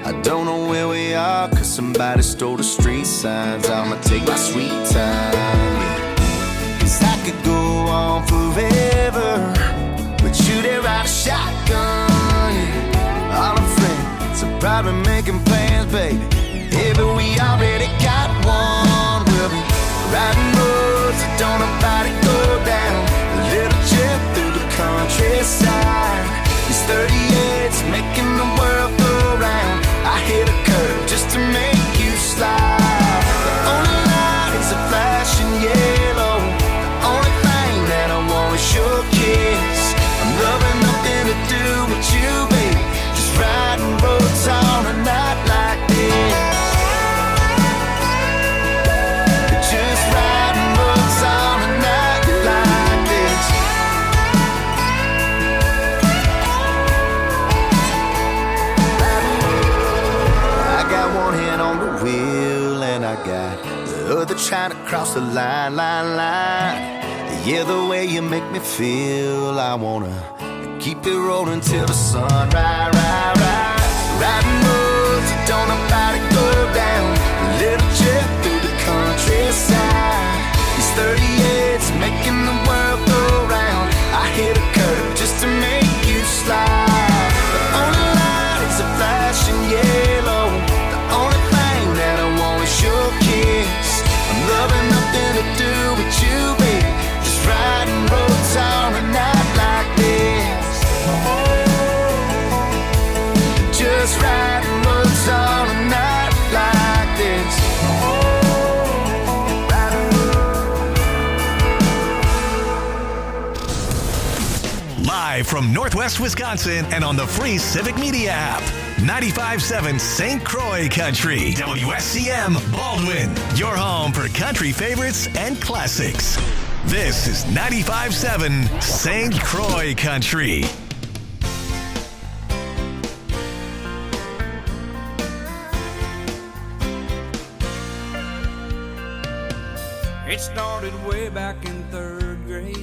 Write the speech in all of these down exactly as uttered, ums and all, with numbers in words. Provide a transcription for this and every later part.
I don't know where we are, cause somebody stole the street signs. I'ma take my sweet time, yeah. Cause I could go on forever, but you there ride a shotgun, yeah. All our friends are probably making plans, baby. Yeah, but we already got one. We'll be riding roads that don't nobody go down. A little trip through the countryside. These thirty-eights making the world go round. I hit a curve just to make you slide. The only light is a flashing yellow. The only thing that I want is your kiss. I'm loving nothing to do with you, baby. Just riding roads on a night like this. Just riding roads on a night like this. I got one hand on the wheel and I got the other trying to cross the line, line, line. Yeah, the way you make me feel, I wanna keep it rolling till the sun rise, rise, rise. Riding roads that don't nobody go down. A little trip through the countryside. These thirty-eights making the world go round. I hit a curve just to make you slide. The only light is a flashing yellow. The only thing that I want is your kiss. I'm loving nothing to do with you, baby. Just riding roads on a night like this. Just riding roads on a night like this. Live from Northwest Wisconsin and on the free Civic Media app. ninety-five point seven Saint Croix Country. W S C M Baldwin. Your home for country favorites and classics. This is ninety-five point seven Saint Croix Country. It started way back in third grade.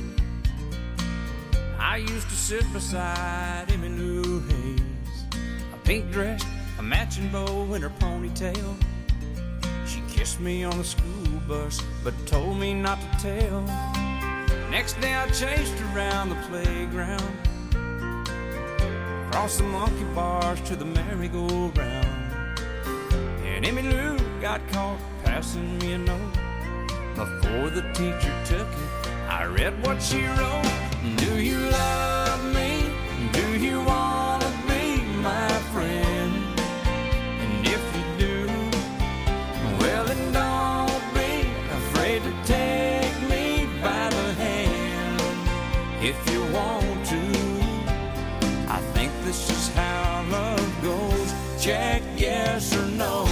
I used to sit beside Emmylou Hayes, a pink dress, a matching bow in her ponytail. She kissed me on the school bus, but told me not to tell. Next day I chased her around the playground, across the monkey bars to the merry-go-round. And Emmylou got caught passing me a note. Before the teacher took it, I read what she wrote. Do you love me? Do you want to be my friend? And if you do, well then don't be afraid to take me by the hand. If you want to, I think this is how love goes. Check yes or no.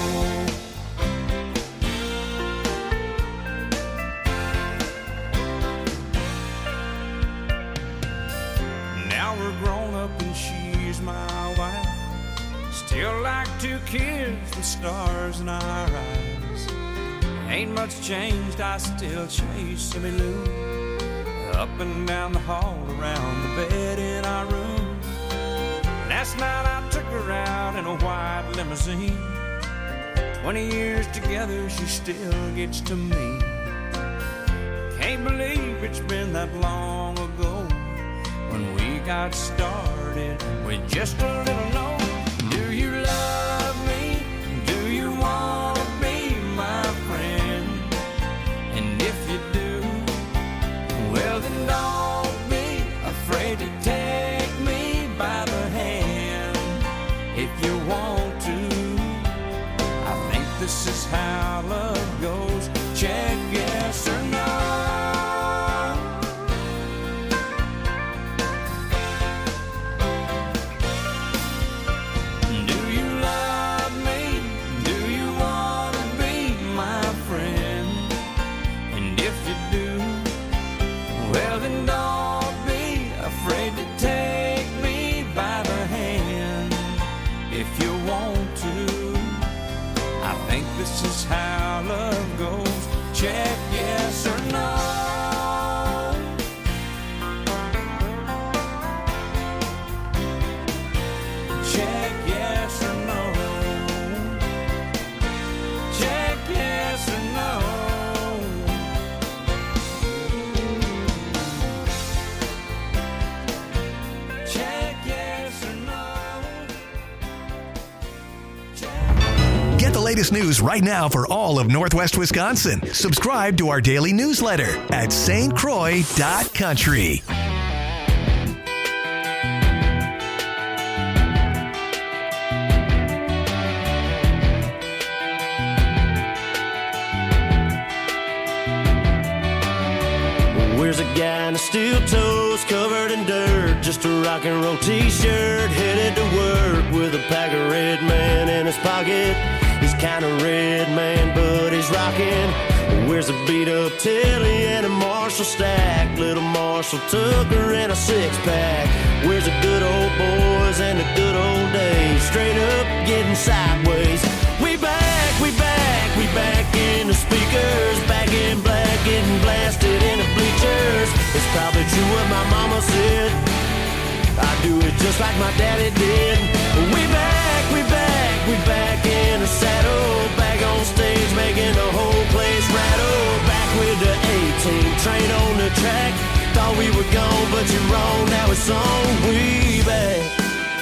We're grown up and she's my wife. Still like two kids with stars in our eyes. Ain't much changed, I still chase Emmylou up and down the hall, around the bed in our room. Last night I took her out in a white limousine. Twenty years together, she still gets to me. Can't believe it's been that long ago when we got started with just a little note. Do you love me? Do you want to be my friend? And if you do, well then don't be afraid to take me by the hand. If you want to, I think this is how love goes. Check yes or no. This is how love goes. Check yes or no. Check yes or no. Get the latest news right now for all of Northwest Wisconsin. Subscribe to our daily newsletter at S T Croix dot country. Where's a guy in a steel toes covered in dirt, just a rock and roll t-shirt, headed to work with a pack of Red Man in his pocket. He's kind of red, man, but he's rocking. Where's a beat up Telly and a Marshall stack, little Marshall Tucker and a six pack. Where's the good old boys and the good old days, straight up getting sideways. We back, we back, we back in the speakers, back in black, getting blasted in the bleachers. It's probably true what my mama said, I do it just like my daddy did. We back, we back, we back in the saddle, back on stage making the whole place rattle. Back with the A-team, train on the track. Thought we were gone, but you're wrong, now it's on. We back.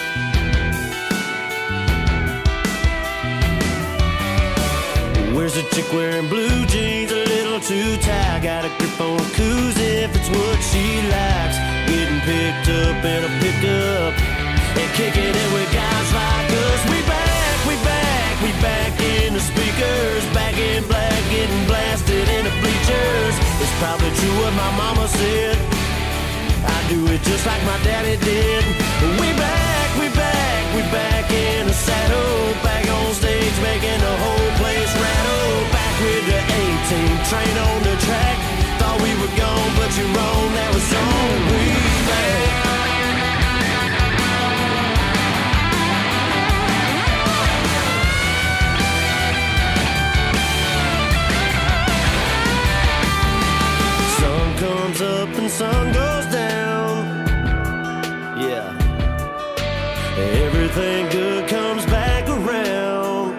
Where's a chick wearing blue jeans, a little too tight? Got a grip on a koozie if it's what she likes. Getting picked up in a pickup and kicking it with guys like us. We back, we back, we back in the speakers, back in black, getting blasted in the bleachers. It's probably true what my mama said, I do it just like my daddy did. We back, we back, we back in the saddle, back on stage making the whole place rattle. Back with the A-team, train on the track. Thought we were gone, but you're wrong, now it's on. We back. Sun comes up and sun goes down. Yeah. Everything good comes back around.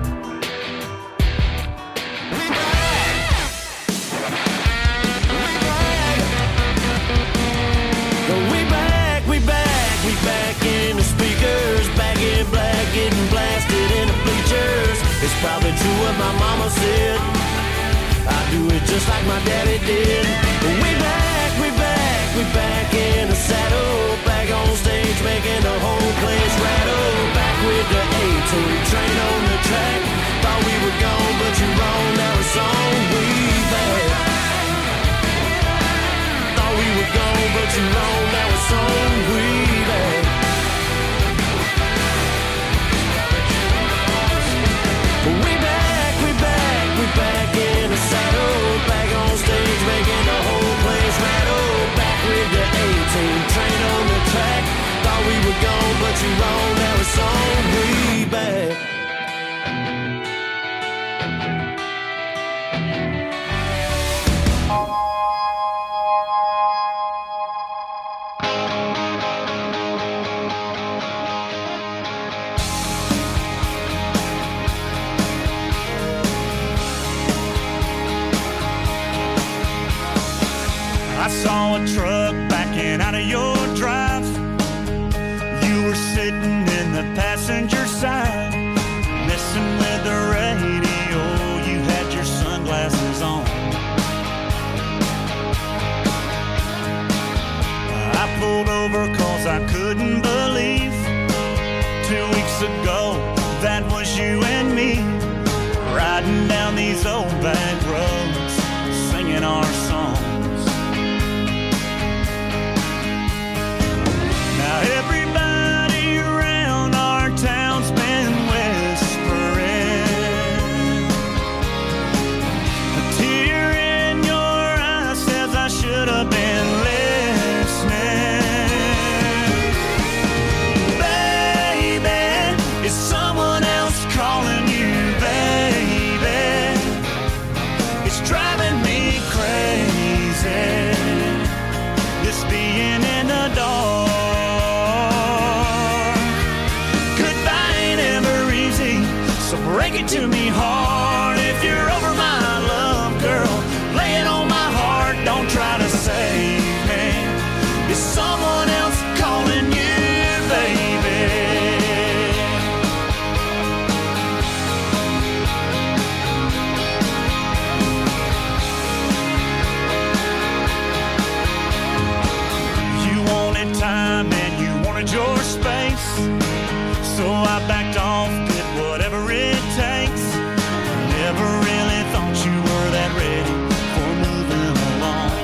We back. We back, we back, we back in the speakers, back in black, getting blasted in the bleachers. It's probably true what my mama said, I do it just like my daddy did. We back, we back, we back in the saddle, back on stage making the whole place rattle. Back with the A-team, train on the track. Thought we were gone, but you're wrong, now it's on. We back. Thought we were gone, but you're wrong, now it's on. We back. We back, we back, we back in the saddle, back on stage making the whole place rattle. Back with the A-team, train on the track. Thought we were gone, but you're wrong, now it's on. We back. I saw a truck backing out of your drive. You were sitting in the passenger side, messing with the radio. You had your sunglasses on. I pulled over cause I couldn't believe two weeks ago that was you and me, riding down these old back roads, singing our songs. Now everybody around our town's been whispering, a tear in your eye says I should have been listening. Baby, is someone else calling you baby? It's driving me crazy, this being in the dark. Break it to me hard if you're over my love, girl. Lay it on my heart, don't try to save me. Is someone else calling you, baby? drift off, did whatever it takes. Never really thought you were that ready for moving along.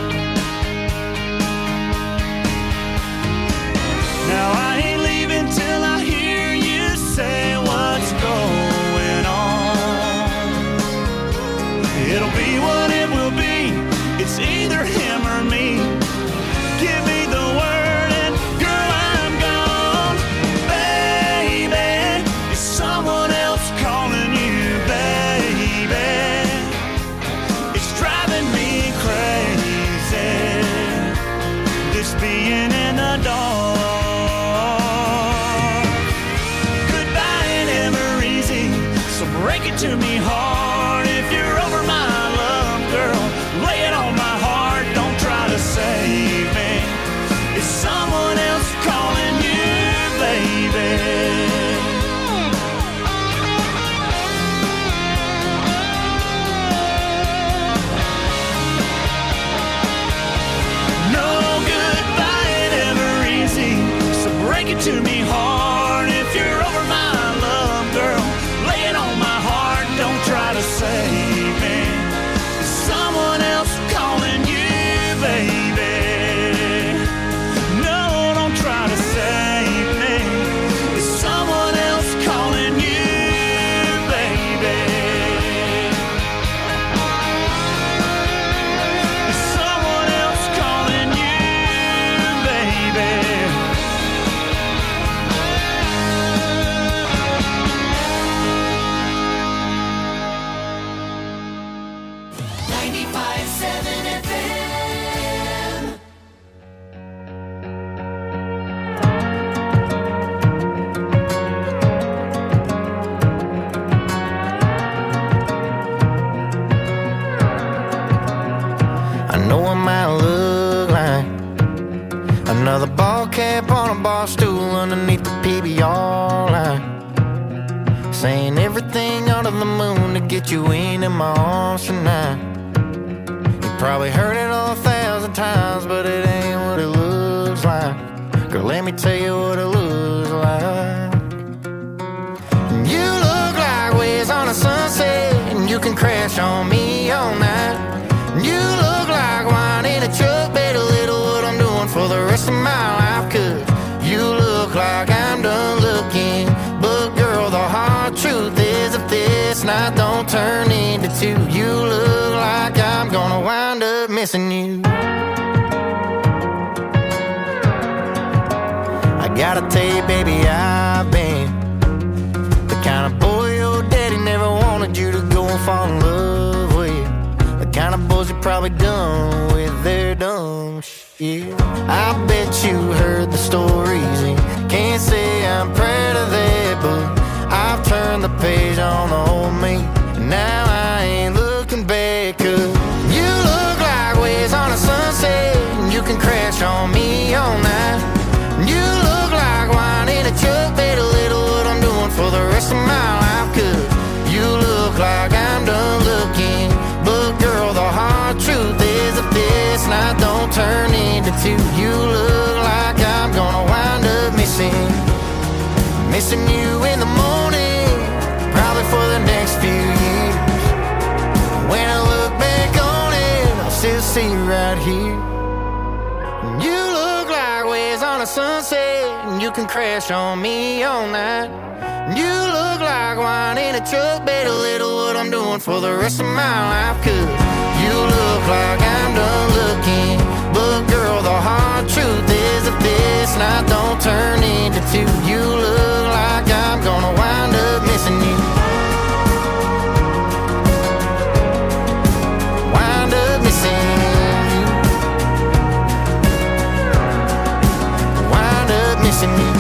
Now I ain't leaving till I hear you say what's going on. It'll be what it will be, it's either him or me. Give me the word and girl, I'm gone. Baby, is someone else calling you, baby? It's driving me crazy, this being in the dark. Goodbye ain't ever easy, so break it to me hard. If you're over my love, girl, lay it on my heart. Don't try to save me, it's someone else calling you, baby. No goodbye ain't ever easy, so break it to me hard. If you're over my love, girl, lay it on my heart. Don't try to save me, it's someone else calling you, baby. No, don't try to save me, it's someone else calling you, baby. It's someone else calling you, baby. ninety-five seven F M. I know I might look like another ball cap on a bar stool underneath the P B R line, saying everything under the moon to get you into my arms tonight. You probably heard it a thousand times, but it ain't what it looks like. Girl, let me tell you what it looks like. You look like waves on a sunset, and you can crash on me all night. You look like wine in a truck, better little what I'm doing for the rest of my life. Cause you look like I'm done looking, but girl, the hard truth is if this night don't turn into two, you look like I'm gonna wind up missing you. I gotta tell you, baby, I've been the kind of boy your daddy never wanted you to go and fall in love with. The kind of boys you probably done with their dumb shit. I bet you heard the stories and can't say I'm proud of that, but I've turned the page on the old me, and now I ain't looking back. Cause you look like waves on a sunset, and you can crash on me all night. You look like wine in a truck, better little what I'm doing for the rest of my life. Cause you look like I'm done looking, but girl, the hard truth is if this night don't turn into two, you look like I'm gonna wind up missing, missing you in the morning, probably for the next few years. When I look back on it, I'll still see you right here. You look like waves on a sunset, and you can crash on me all night. You look like wine in a truck, better little what I'm doing for the rest of my life. Cause you look like I'm done looking, but girl, the hard truth is if this night don't turn into two, you look like I'm gonna wind up missing you. Wind up missing you. Wind up missing you.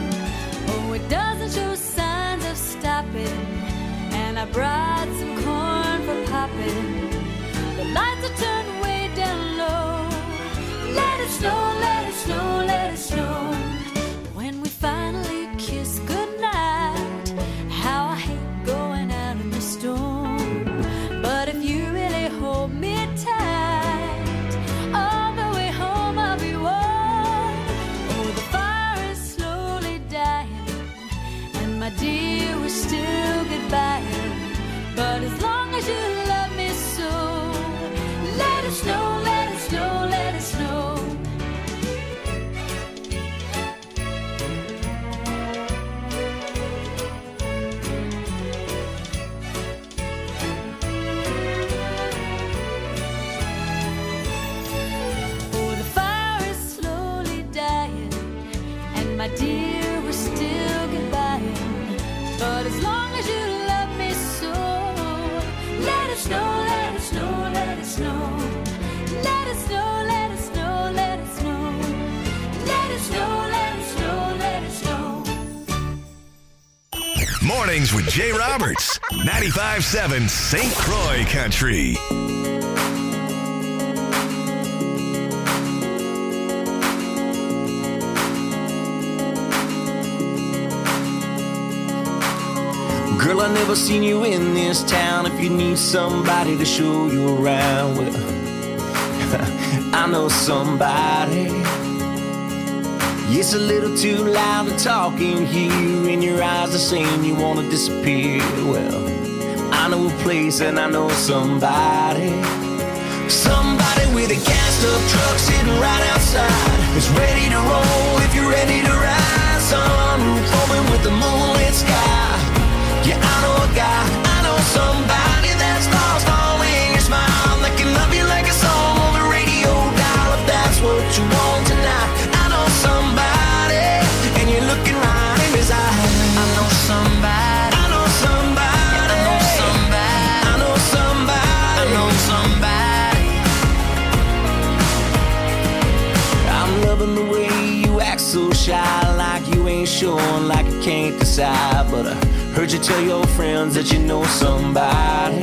I brought some corn. it snow, let it snow, let it snow. Let it snow, let it snow, let it snow. Let it snow, let it snow, let it snow. Mornings with Jay Roberts, ninety-five point seven Saint Croix Country. Girl, I never seen you in this town. If you need somebody to show you around, well, I know somebody. It's a little too loud to talk in here, and your eyes are saying you wanna disappear. Well, I know a place and I know somebody. Somebody with a gassed up truck sitting right outside. It's ready to roll if you're ready to ride. Sunroof open with the moonlit sky. Yeah, I know a guy, I know somebody that's lost all in your smile, that can love you like a song on the radio dial. If that's what you want tonight, I know somebody, and you're looking right in his eyes. I know somebody, I know somebody, I know somebody, I know somebody, I know somebody. I'm loving the way you act so shy, like you ain't sure, like you can't decide, but I heard you tell your friends that you know somebody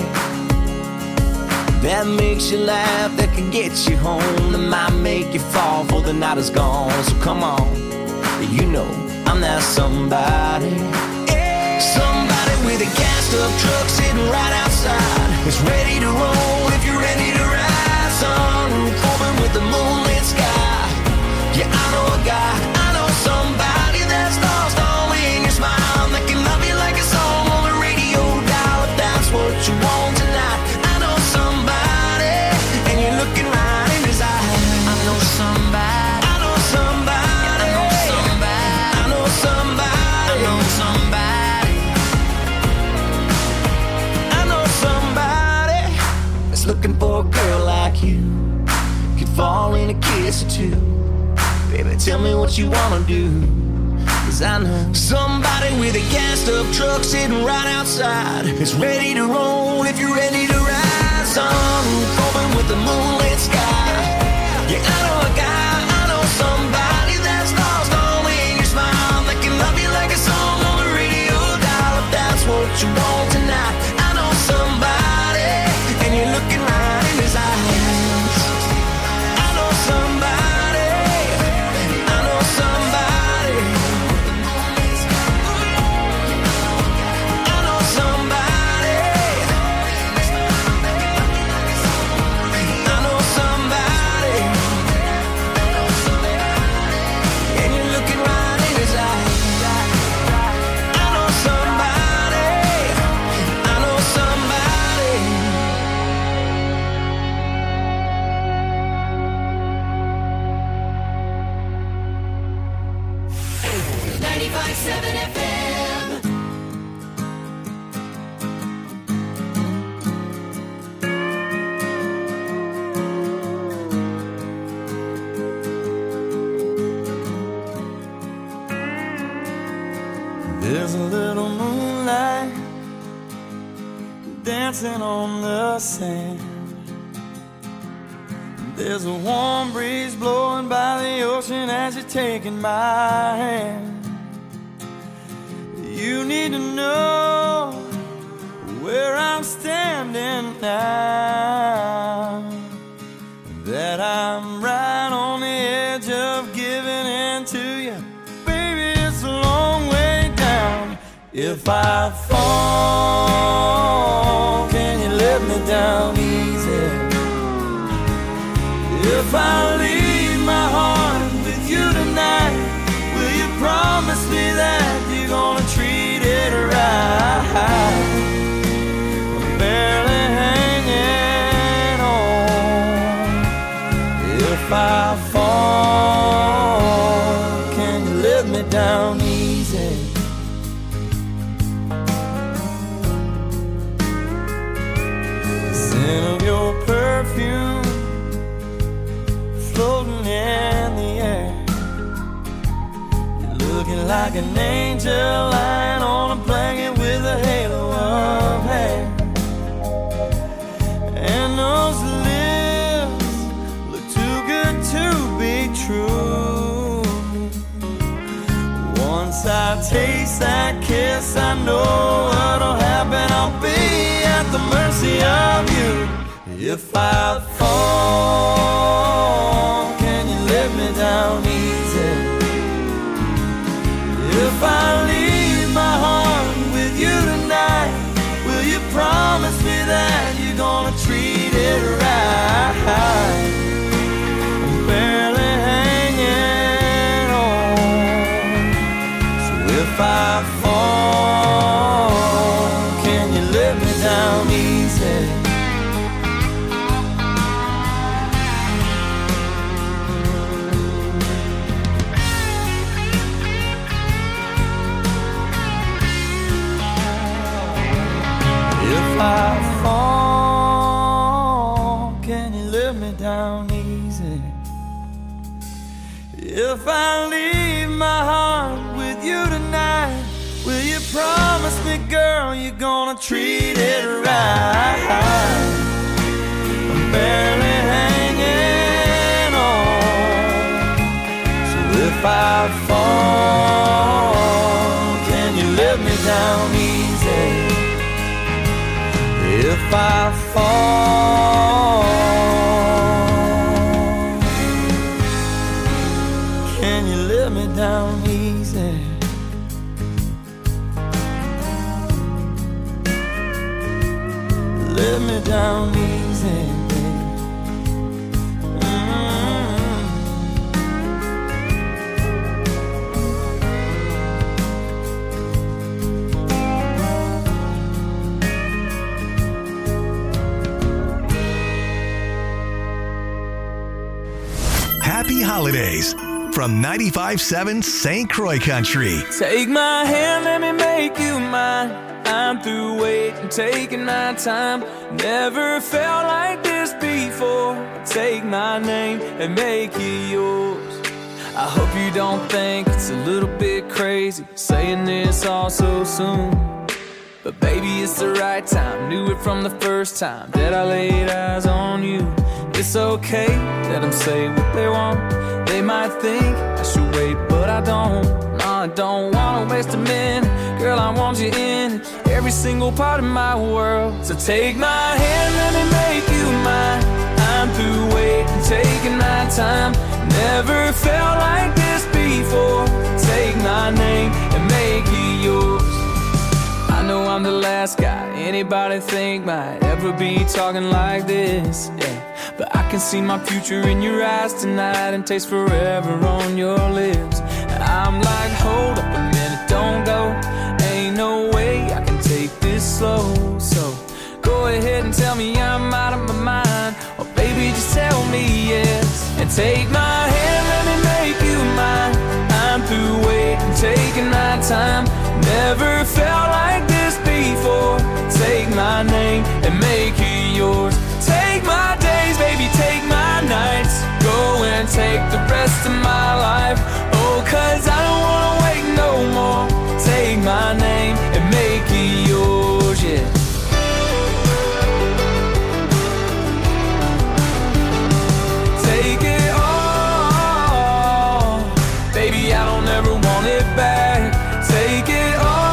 that makes you laugh, that can get you home, that might make you fall before the night is gone. So come on, you know I'm that somebody. Somebody with a gassed up truck sitting right outside. It's ready to roll if you're ready to ride. Sunroof open with the moonlit sky. Yeah, I know a guy, I know somebody that's lost all in your smile, that can love you like a song on the radio dial. If that's what you want tonight, I know somebody, and you're looking right in his eyes. I know somebody, I know somebody, I know somebody, I know somebody, I know somebody, I know somebody that's looking for a girl like you, could fall in a kiss or two. Baby, tell me what you wanna do, 'cause I know somebody with a gassed up truck sitting right outside. It's ready to roll if you're ready to ride. Sunroof open with the moonlit sky. Yeah, I know a guy, I know somebody that's lost all in your smile, that can love you like a song on the radio dial. If that's what you want tonight, I know somebody, and you're looking right in his eyes. I know somebody. There's a little moonlight dancing on the sand. There's a warm breeze blowing by the ocean as you're taking my hand. You need to know where I'm standing now, that I'm right on the edge of giving in to you. Baby, it's a long way down. If I fall, can you let me down easy? If I leave my heart with you tonight, will you promise me that you're gonna treat it right? I'm barely hanging on. If I fall, can you let me down easy? The scent of your perfume floating in the air, you're looking like an angel lying on a blanket with a halo of hair. If I fall, can you let me down easy? If I leave my heart with you tonight, will you promise me that you're gonna treat it right? I'm barely hanging on. So if I fall, can you let me down easy? If I fall, can you let me down easy? If I leave my heart with you tonight, will you promise me, girl, you're gonna treat it right? I'm barely hanging on. So if I fall, can you let me down easy? If I fall, can you let me down easy? Let me down easy, babe. Mm-hmm. Happy holidays from ninety-five seven Saint Croix Country. Take my hand, let me make you mine. I'm through waiting, taking my time. Never felt like this before. Take my name and make it yours. I hope you don't think it's a little bit crazy saying this all so soon. But baby, it's the right time. Knew it from the first time that I laid eyes on you. It's okay that I'm saying what they want. They might think I should wait, but I don't. No, I don't wanna waste a minute. Girl, I want you in every single part of my world. So take my hand, let me make you mine. I'm through waiting, taking my time. Never felt like this before. Take my name and make it yours. I know I'm the last guy anybody think might ever be talking like this, yeah. But I can see my future in your eyes tonight and taste forever on your lips. I'm like, hold up a minute, don't go. Ain't no way I can take this slow. So go ahead and tell me I'm out of my mind, or baby, just tell me yes. And take my hand, let me make you mine. I'm through waiting, taking my time. Never felt like this before. Take my name and make it yours. Take my days, baby, take my nights. Go and take the rest of my life. Oh, cause I don't wanna wait no more. Take my name and make it yours, yeah. Take it all, baby, I don't ever want it back. Take it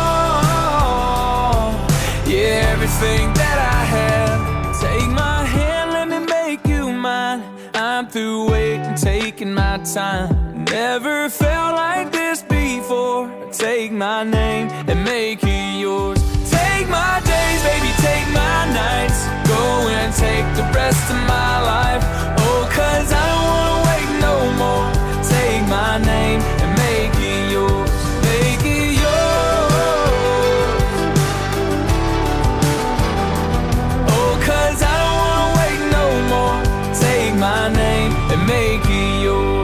all, yeah, everything that I have. Take my hand, let me make you mine. I'm through waiting, taking my time. Never felt like this before. Take my name and make it yours. Take my days, baby, take my nights. Go and take the rest of my life. Oh, cause I don't wanna wait no more. Take my name and make it yours. Make it yours. Oh, cause I don't wanna wait no more. Take my name and make it yours.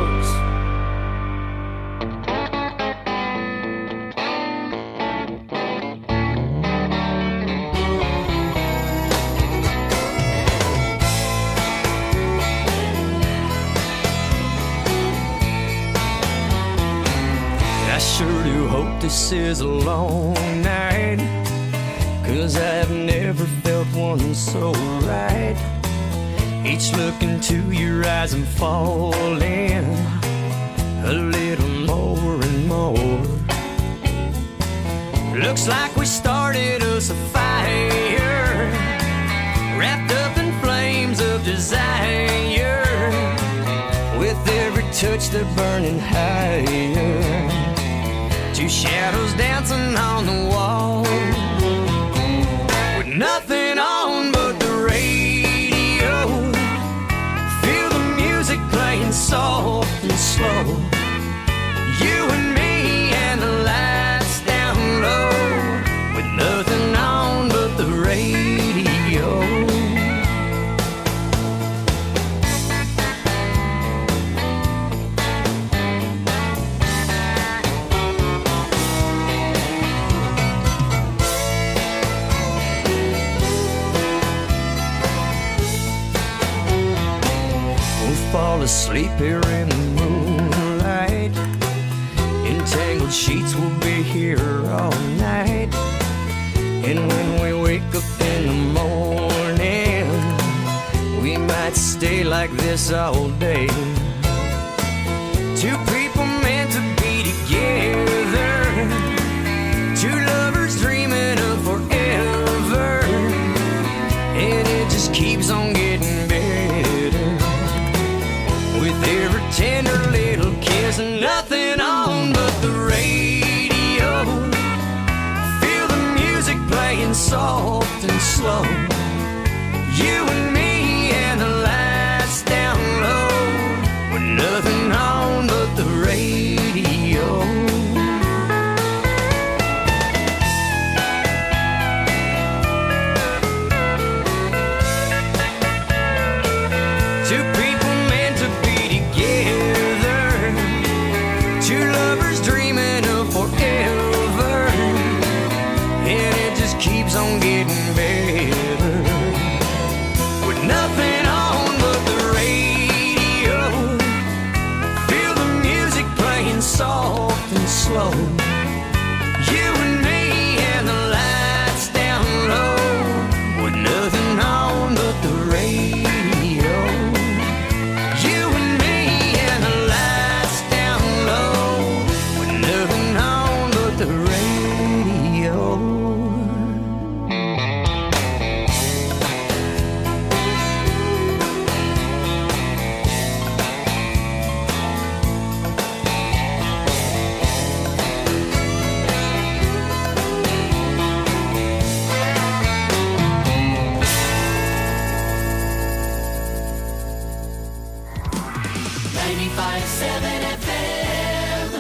Sure do hope this is a long night, cause I've never felt one so right. Each look into your eyes I'm falling a little more and more. Looks like we started us a fire, wrapped up in flames of desire. With every touch they're burning higher. Two shadows dancing on the wall, with nothing on but the radio. Feel the music playing soft and slow. You and me and the lights down low, with nothing on but the radio. Fall asleep here in the moonlight. Entangled sheets will be here all night. And when we wake up in the morning, we might stay like this all day. Two people meant to be together, two lovers dreaming of forever. And it just keeps on getting better, with every tender little kiss and nothing on but the radio. Feel the music playing soft and slow. You and me and the lights down low, with nothing on but the radio. Two people meant to be together, two lovers dreaming of forever. And it just keeps on getting better, with nothing on but the radio. Feel the music playing soft and slow. You and me and the lights down low, with nothing on but the radio. You and me and the lights down low, with nothing on but the radio. ninety-five point seven F M.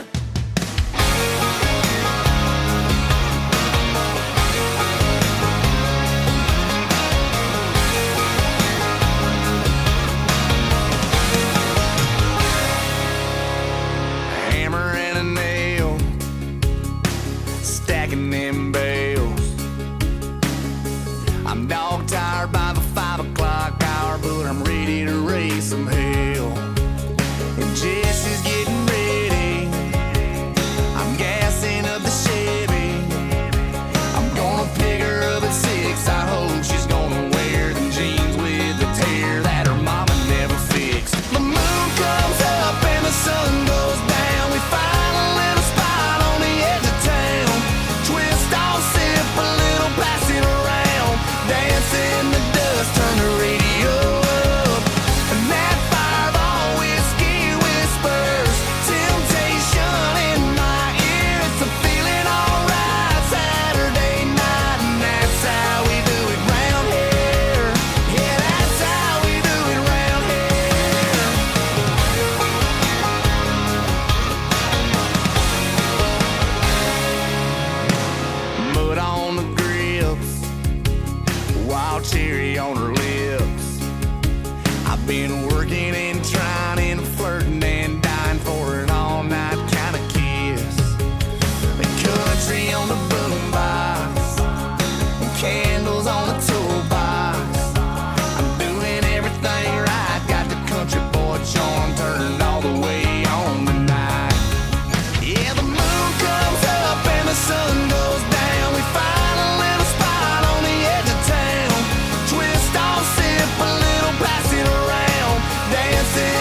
Hammer and a nail, stacking them bales. I'm dog tired by the five o'clock hour, but I'm ready to raise some hell. And Jesse's getting ready, I'm gassing up the Chevy. I'm gonna pick her up at six, I hope she's gonna wear them jeans with the tear that her mama never fixed. The moon comes up and the sun goes down, we find a little spot on the edge of town. Twist off, sip a little, pass it around, dance in the dust, turn the radio up. And that fireball whiskey whispers temptation in my ear. It's a feeling alright Saturday night, and that's how we do it round here. Yeah, that's how we do it round here. Mud on the grips, wild cherry on her lips. I've been working and trying and flirting and dying for an all-night kind of kiss. The country on the boombox, candles on the toolbox. I'm doing everything right, got the country boy charm turned all the way on tonight. Yeah, the moon comes up and the sun goes down, we find a little spot on the edge of town. Twist off, sip a little, pass it around, dancing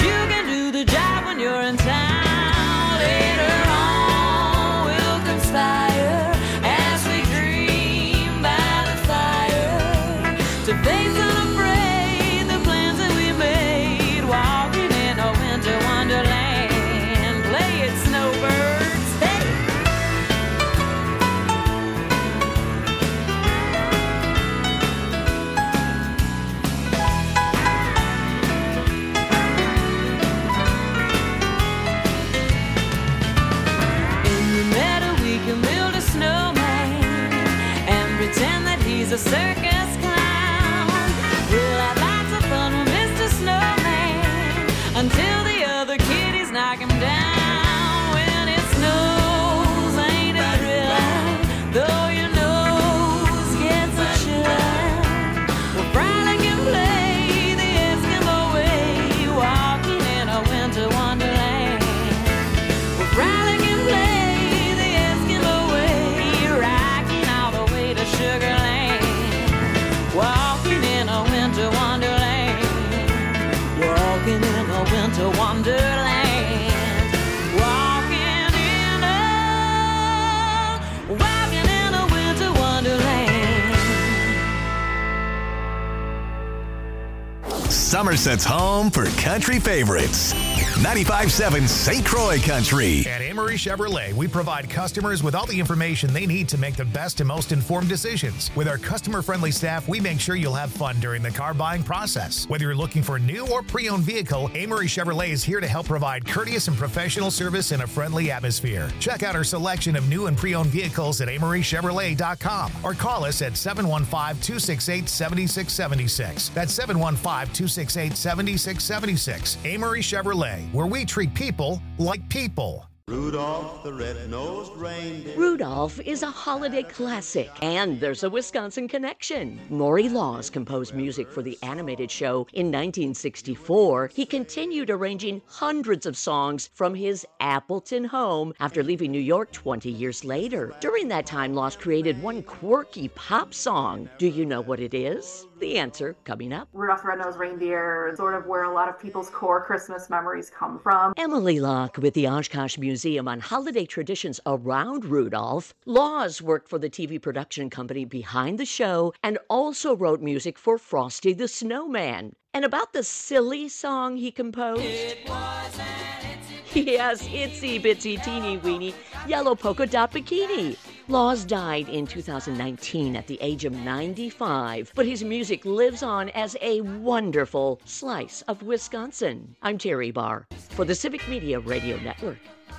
you can do the job when you're in town. Later on, we'll conspire as we dream by the fire to face unafraid the plans that we made, walking in a winter wonderland. Play it, snowbirds. Hey! A circus clown. We'll have lots of fun with Mister Snowman until the other kitties knock him down. When it snows, ain't it thrilling? Though your nose gets a chill, we'll frolic and play the Eskimo way, walking in a winter wonderland. We'll frolic and play the Eskimo way, rocking all the way to Sugarland. Walking in a winter wonderland. Walking in a winter wonderland. Walking in a, walking in a winter wonderland. Somerset's home for country favorites. ninety-five point seven Saint Croix Country. At Amory Chevrolet, we provide customers with all the information they need to make the best and most informed decisions. With our customer-friendly staff, we make sure you'll have fun during the car buying process. Whether you're looking for a new or pre-owned vehicle, Amory Chevrolet is here to help provide courteous and professional service in a friendly atmosphere. Check out our selection of new and pre-owned vehicles at amory chevrolet dot com or call us at seven one five, two six eight, seven six seven six. That's seven one five, two six eight, seven six seven six. Amory Chevrolet, where we treat people like people. Rudolph the red-nosed reindeer. Rudolph is a holiday classic, and there's a Wisconsin connection. Maury Laws composed music for the animated show in nineteen sixty-four. He continued arranging hundreds of songs from his Appleton home after leaving New York twenty years later. During that time, Laws created one quirky pop song. Do you know what it is? The answer coming up. Rudolph the Red-Nosed Reindeer is sort of where a lot of people's core Christmas memories come from. Emily Locke with the Oshkosh Museum on holiday traditions around Rudolph. Laws worked for the T V production company behind the show and also wrote music for Frosty the Snowman. And about the silly song he composed? It was an Yes, itsy bitsy teeny weeny yellow polka dot bikini. Laws died in two thousand nineteen at the age of ninety-five, but his music lives on as a wonderful slice of Wisconsin. I'm Terry Barr for the Civic Media Radio Network.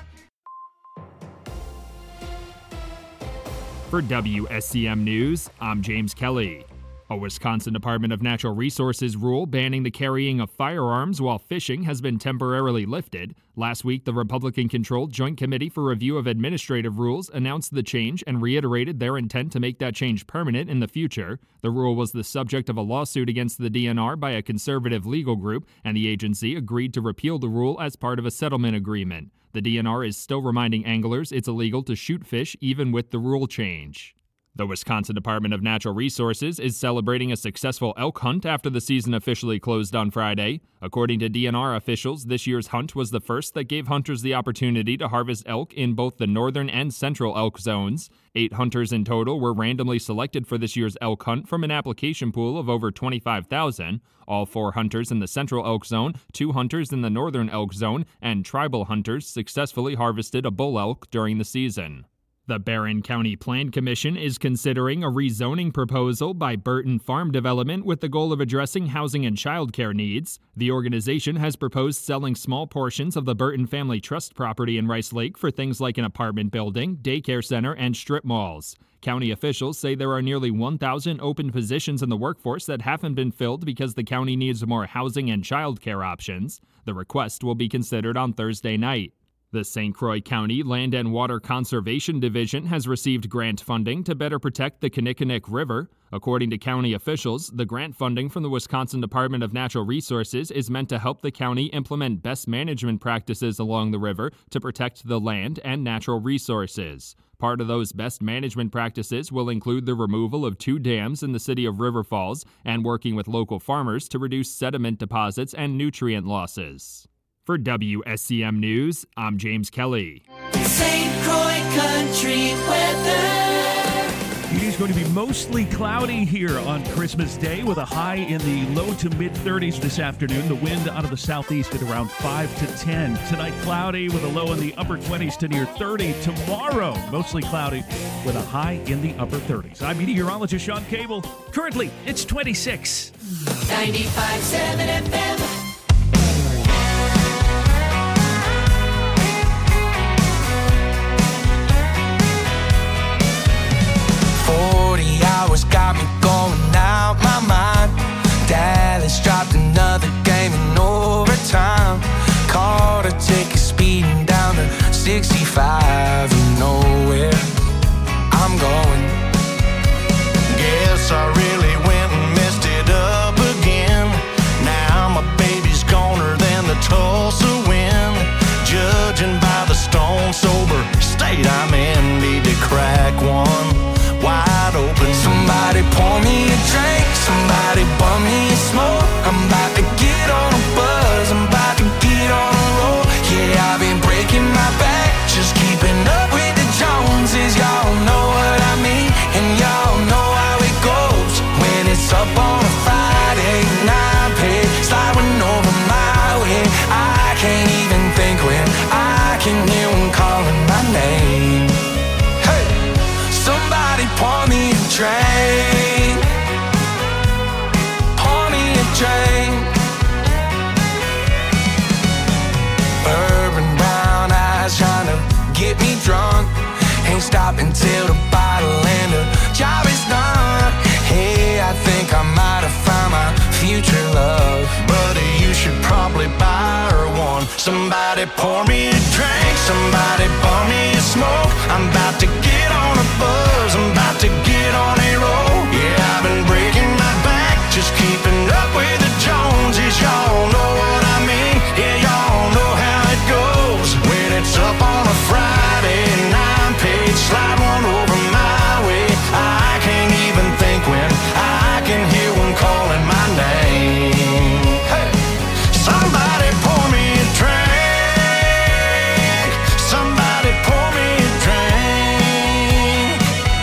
For W S C M News, I'm James Kelly. A Wisconsin Department of Natural Resources rule banning the carrying of firearms while fishing has been temporarily lifted. Last week, the Republican-controlled Joint Committee for Review of Administrative Rules announced the change and reiterated their intent to make that change permanent in the future. The rule was the subject of a lawsuit against the D N R by a conservative legal group, and the agency agreed to repeal the rule as part of a settlement agreement. The D N R is still reminding anglers it's illegal to shoot fish even with the rule change. The Wisconsin Department of Natural Resources is celebrating a successful elk hunt after the season officially closed on Friday. According to D N R officials, this year's hunt was the first that gave hunters the opportunity to harvest elk in both the northern and central elk zones. Eight hunters in total were randomly selected for this year's elk hunt from an application pool of over twenty-five thousand. All four hunters in the central elk zone, two hunters in the northern elk zone, and tribal hunters successfully harvested a bull elk during the season. The Barron County Plan Commission is considering a rezoning proposal by Burton Farm Development with the goal of addressing housing and childcare needs. The organization has proposed selling small portions of the Burton Family Trust property in Rice Lake for things like an apartment building, daycare center, and strip malls. County officials say there are nearly one thousand open positions in the workforce that haven't been filled because the county needs more housing and childcare options. The request will be considered on Thursday night. The Saint Croix County Land and Water Conservation Division has received grant funding to better protect the Kinnickinnic River. According to county officials, the grant funding from the Wisconsin Department of Natural Resources is meant to help the county implement best management practices along the river to protect the land and natural resources. Part of those best management practices will include the removal of two dams in the city of River Falls and working with local farmers to reduce sediment deposits and nutrient losses. For W S C M News, I'm James Kelly. Saint Croix Country weather. It is going to be mostly cloudy here on Christmas Day with a high in the low to mid thirties this afternoon. The wind out of the southeast at around five to ten. Tonight, cloudy with a low in the upper twenties to near thirty. Tomorrow, mostly cloudy with a high in the upper thirties. I'm meteorologist Sean Cable. Currently, it's twenty-six. ninety-five point seven F M. forty hours got me going out my mind. Dallas dropped another game in overtime. Caught a ticket speeding down to sixty-five. You know where I'm going. Guess I really went and messed it up again. Now my baby's goner than the Tulsa wind. Judging by the stone sober state I'm in, need to crack one wide open. Somebody pour me a drink, somebody bum me a smoke. I'm about to get on a buzz, I'm about to get on a roll. Yeah, I've been breaking my back, just keeping up with the Joneses. Y'all know what I mean, and y'all know how it goes. When it's up on a Friday night, pay sliding over my way. I can't even think when I can hear them calling my name. Hey, somebody pour me a drink, pour me a drink. Bourbon brown eyes trying to get me drunk. Ain't stopping till the bottle and the job is done. Hey, I think I might have found my future love. Buddy, you should probably buy her one. Somebody pour me a drink, somebody pour me a smoke. I'm about to get on a buzz, I'm about to get on a roll. Yeah, I've been breaking my back, just keeping up with the Joneses. Y'all know what I mean, yeah, y'all know how it goes. When it's up on a Friday nine page, slide one over my way. I can't even think when I can hear one calling my name. Hey, somebody pour me a drink, somebody pour me a drink.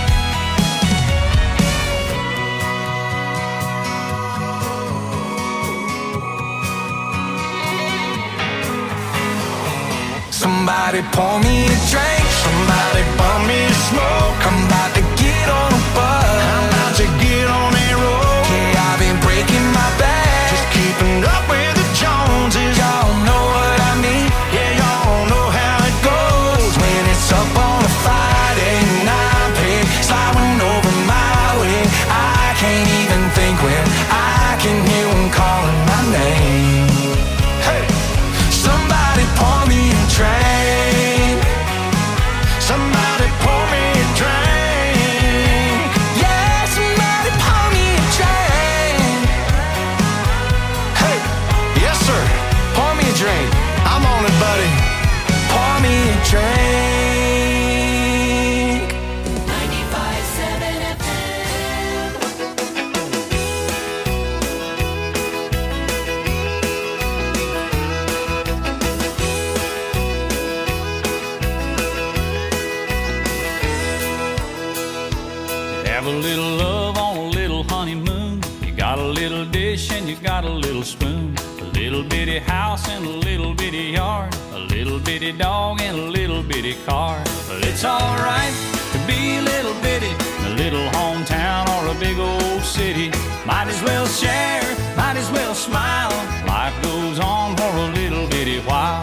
Somebody pour me a drink, somebody pour me a smoke. I'm about to get on a buzz, I'm about to get on a roll. Yeah, I've been breaking my back, just keeping up with the Joneses. Y'all know what I mean, yeah, y'all know how it goes. When it's up on a Friday night, pay sliding over my way. I can't even think when I can hear them calling my name. Hey, somebody pour me a drink, somebody pour me a drink. Yeah, somebody pour me a drink. Hey, yes sir, pour me a drink. I'm on it, buddy. Pour me a drink. ninety-five point seven F Have a little love on a little honeymoon. You got a little dish and you got a little spoon. A little bitty house and a little bitty yard. A little bitty dog and a little bitty car. But it's alright to be a little bitty in a little hometown or a big old city. Might as well share, might as well smile. Life goes on for a little bitty while.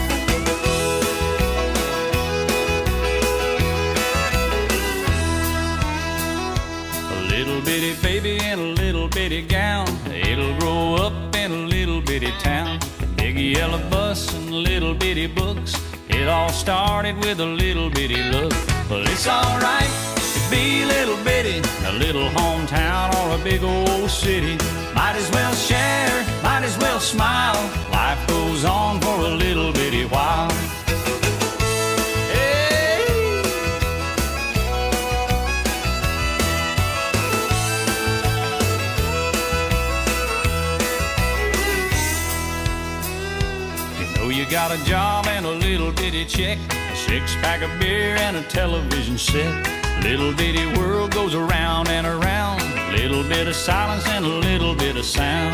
Little bitty baby in a little bitty gown. It'll grow up in a little bitty town. Big yellow bus and little bitty books. It all started with a little bitty look. But it's alright to be a little bitty in a little hometown or a big old city. Might as well share, might as well smile. Life goes on for a little bitty while. a job and a little bitty check, a six-pack of beer and a television set. Little bitty world goes around and around, little bit of silence and a little bit of sound.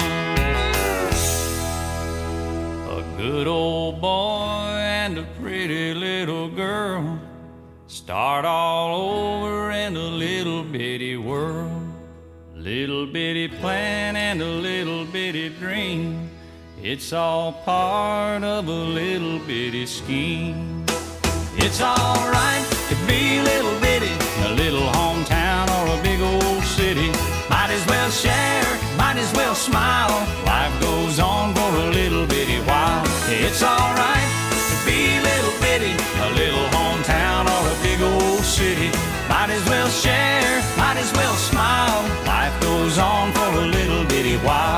A good old boy and a pretty little girl start all over in a little bitty world. Little bitty plan and a little bitty dream, it's all part of a little bitty scheme. It's alright to be little bitty, a little hometown or a big old city. Might as well share, might as well smile. Life goes on for a little bitty while. It's alright to be little bitty, a little hometown or a big old city. Might as well share, might as well smile. Life goes on for a little bitty while.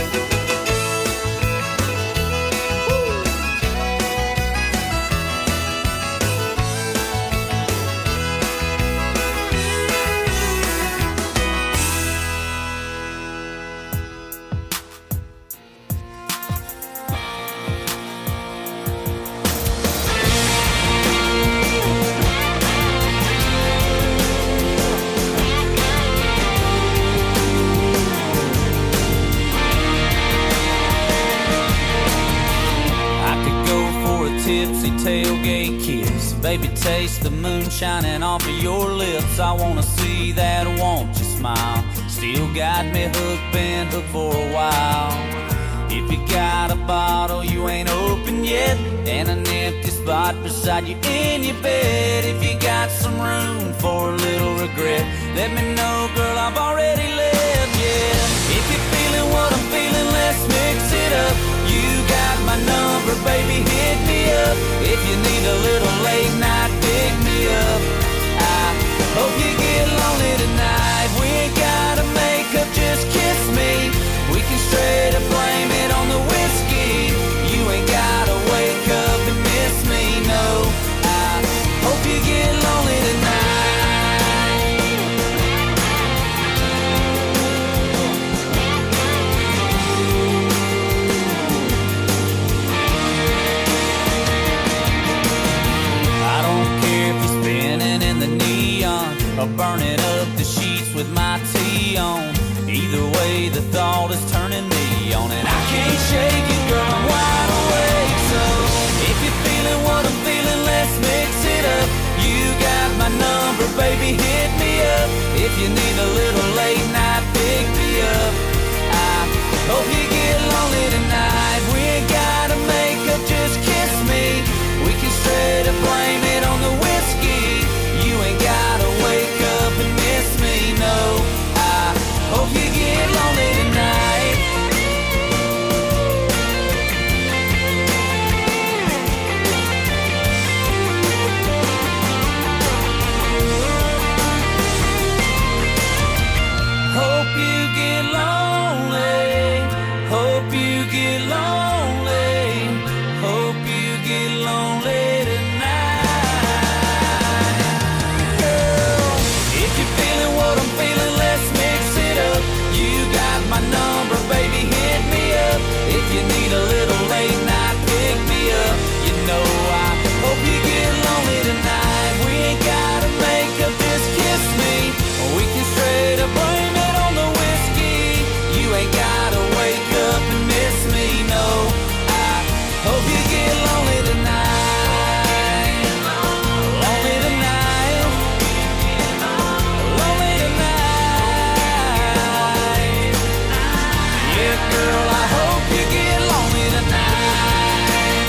Tipsy tailgate kiss, baby, taste the moon shining off of your lips. I wanna see that, won't you smile? Still got me hooked, been hooked for a while. If you got a bottle you ain't opened yet, and an empty spot beside you in your bed, if you got some room for a little regret, let me know, girl, I've already left, yeah. If you're feeling what I'm feeling, let's mix it up. You got my number, baby, hit me up. If you need a little late night, pick me up. I hope you get lonely tonight. We ain't gotta make up, just kiss me. We can straight up blame it on the whiskey. You ain't gotta wake up and miss me, no. I hope you get lonely tonight. Or burning up the sheets with my tea on. Either way, the thought is turning me on, and I can't shake it, girl, I'm wide awake. So if you're feeling what I'm feeling, let's mix it up. You got my number, baby, hit me up. If you need a little late night, pick me up. I hope you get lonely tonight. We ain't gotta make up, just kiss me. We can straight up blame it on the whiskey. You ain't gotta wake up and miss me, no. I hope you get lonely tonight. Hope you get lonely. Hope you get lonely. Hope you get lonely tonight. My number, baby, hit me up. If you need a little late night, pick me up. You know I hope you get lonely tonight. We ain't gotta make up, just kiss me. We can straight up blame it on the whiskey. You ain't gotta wake up and miss me, no. I hope you get lonely tonight. Lonely tonight. Lonely tonight. Girl, I hope you get lonely tonight.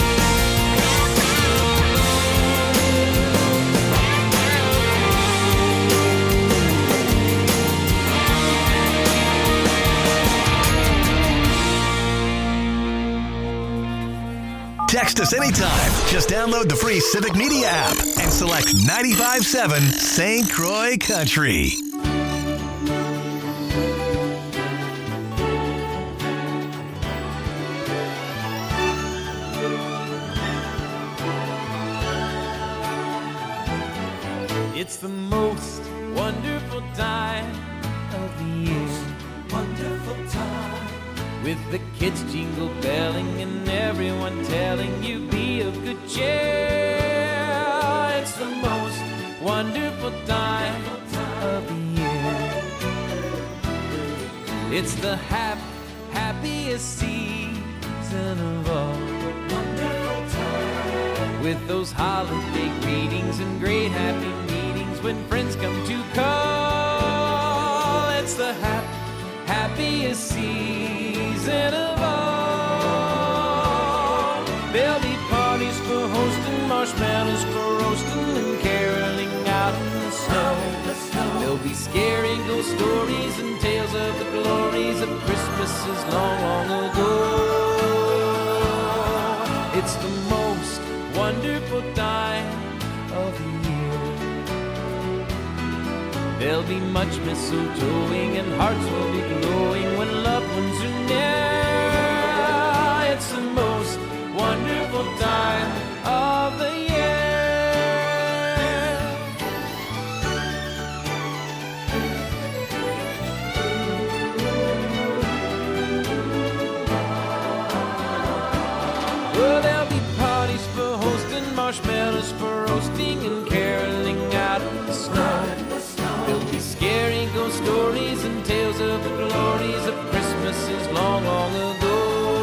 Text us anytime. Just download the free Civic Media app and select ninety-five point seven Saint Croix Country. It's the most wonderful time of the year. Wonderful time with the kids jingle belling and everyone telling you be of good cheer. It's the most wonderful time of the year. It's the hap happiest season of all. Wonderful time. With those holiday greetings and great happy meetings when friends come to call. It's the hap happiest season of all. There'll be parties for hosting, marshmallows for roasting, and caroling out in the snow. There'll be scary ghost stories and tales of the glories of Christmases long, long ago. It's the most wonderful time of the year. There'll be much mistletoeing and hearts will be glowing when loved ones are near. It's the most wonderful time of the year. Well, there'll be parties for hosting, marshmallows for roasting, and caroling out in the snow. There'll be scary ghost stories and tales of the glories of Christmases long, long ago.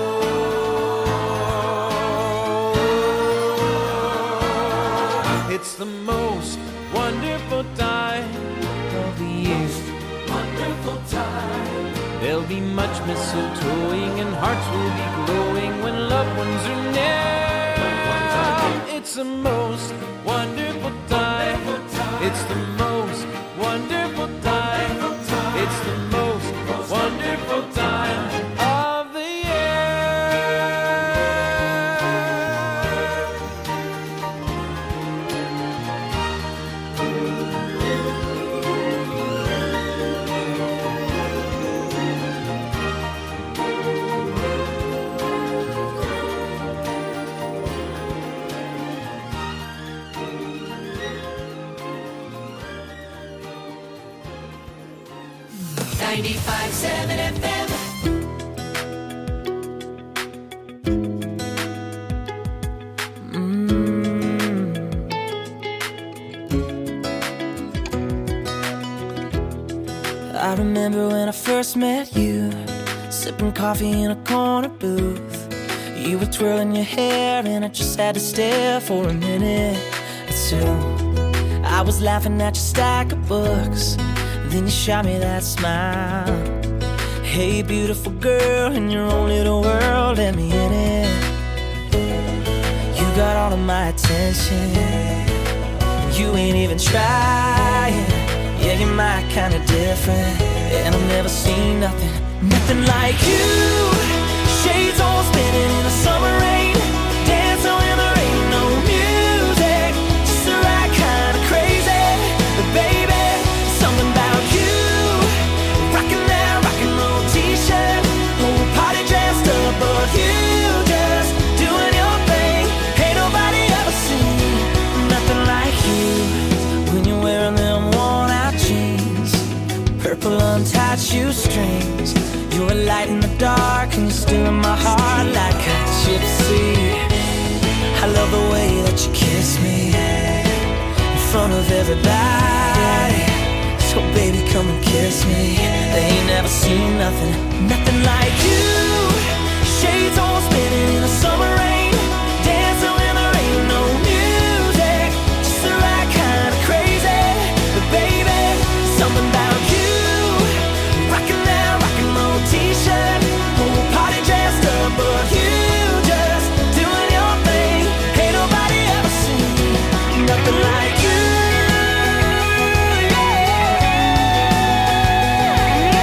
It's the most wonderful time of the year. Wonderful time. There'll be much mistletoeing and hearts will be glowing when loved ones are near. It's the most wonderful time. It's the most wonderful time. It's the most wonderful time of the ninety-five seven F M. I remember when I first met you, sipping coffee in a corner booth. You were twirling your hair and I just had to stare for a minute or two. I was laughing at your stack of books, then you shot me that smile. Hey beautiful girl, in your own little world, let me in it. You got all of my attention, you ain't even trying. Yeah, you're my kind of different, and I've never seen nothing, nothing like you. Shades all spinning in the summer rain, dancing when there ain't no music, just the right kind of crazy. But baby, something about you, rocking that rock and roll t-shirt, whole party dressed up, but you just doing your thing. Ain't nobody ever seen nothing like you. When you're wearing them worn out jeans, purple untied shoestrings, you're a light in the dark and you're still in my heart like a gypsy. I love the way that you kiss me in front of everybody. So baby, come and kiss me. They ain't never seen nothing, nothing like you. Shades all spinning in the summer rain, dancing when there ain't no music, just the right kind of crazy. But baby, something about you, rocking that rock and roll t-shirt, whole party dressed up, but you just doing your thing. Ain't nobody ever seen nothing like you.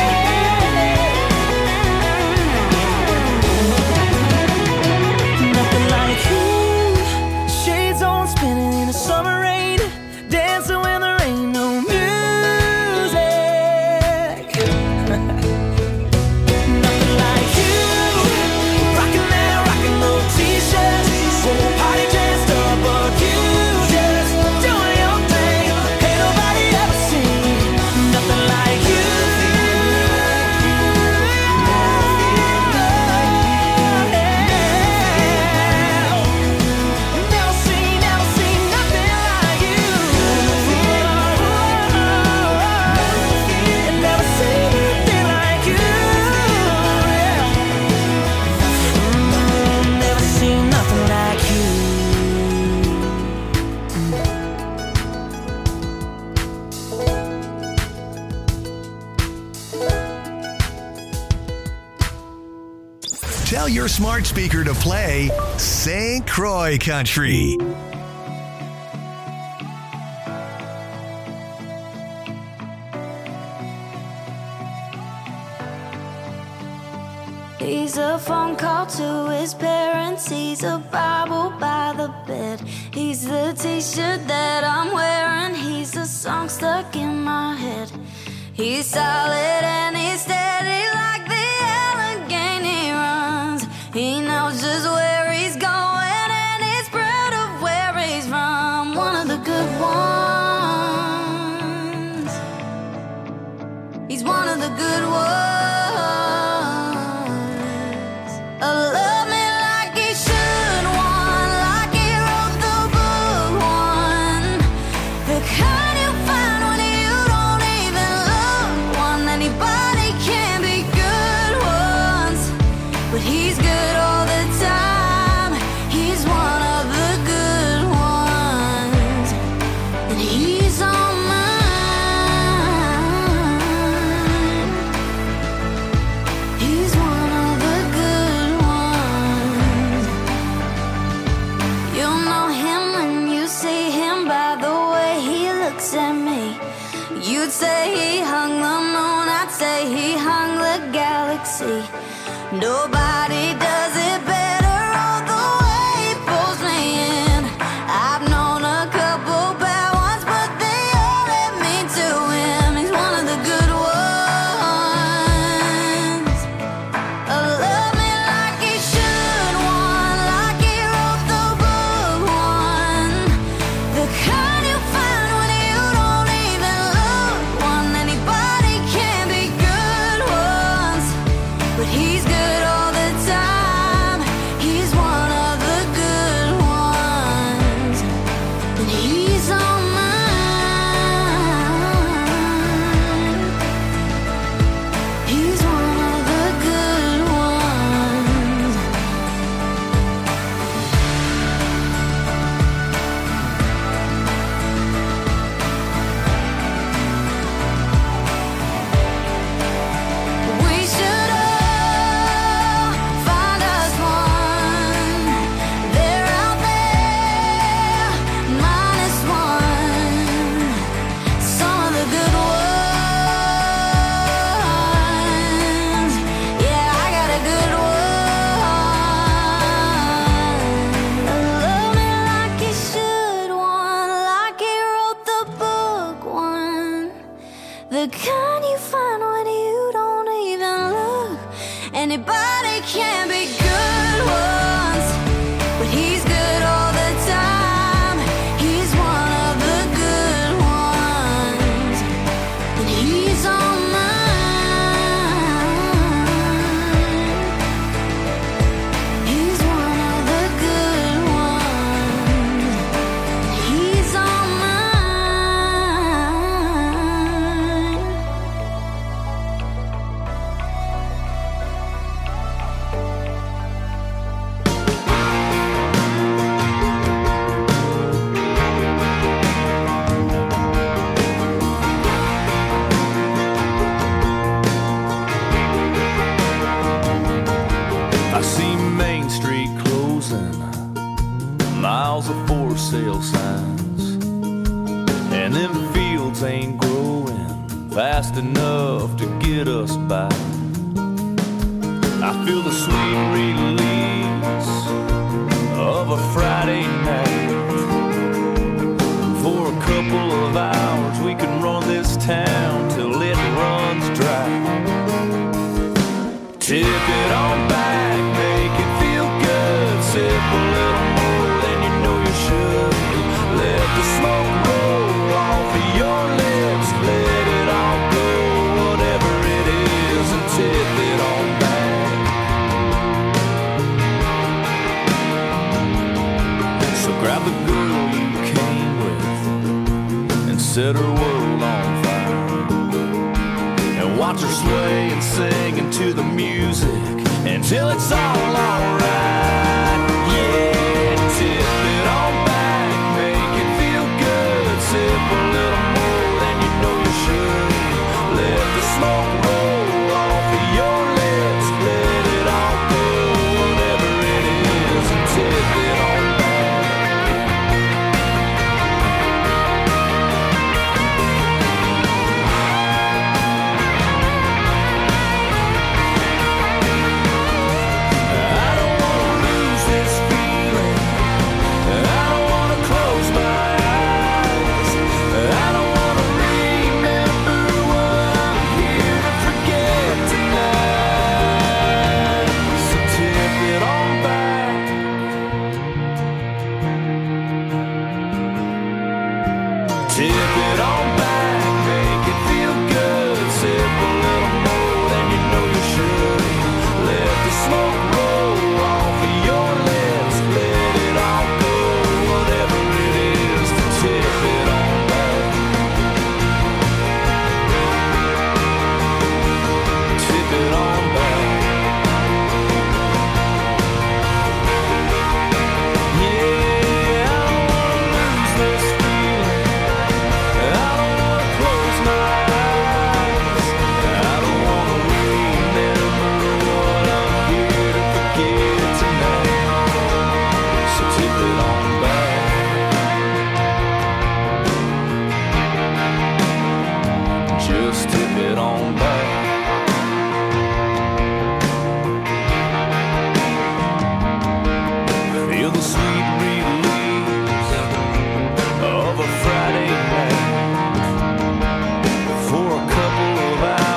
Nothing Tell your smart speaker to play Saint Croix Country. He's a phone call to his parents. He's a Bible by the bed. He's the t-shirt that I'm wearing. He's a song stuck in my head. He's solid and he's steady like the Allegheny runs. He knows just where he's going and he's proud of where he's from. One of the good ones. He's one of the good ones. Nobody does it better, all the way he pulls me in. I've known a couple bad ones, but they all led me to him. He's one of the good ones. A love me like he should, one like he wrote the book, one. The kind you find when you don't even look, one. Anybody can be good ones, but he's good. The kind you find when you don't even look. Anybody can be good ones, but he's good all the time. He's one of the good ones, and he's on mine. He's one of the good ones, and he's on mine. I see Main Street closing, miles of for sale signs, and them fields ain't growing fast enough to get us by. I feel the sweet release of a Friday night. For a couple of hours we can run this town till it runs dry. Tip it on back, make it feel good. Sip a little more than you know you should. Let the smoke roll off of your lips. Let it all go, whatever it is, and tip it on back. So grab the girl you came with and set her world on fire, and watch her sway and sing into the music until it's all alright.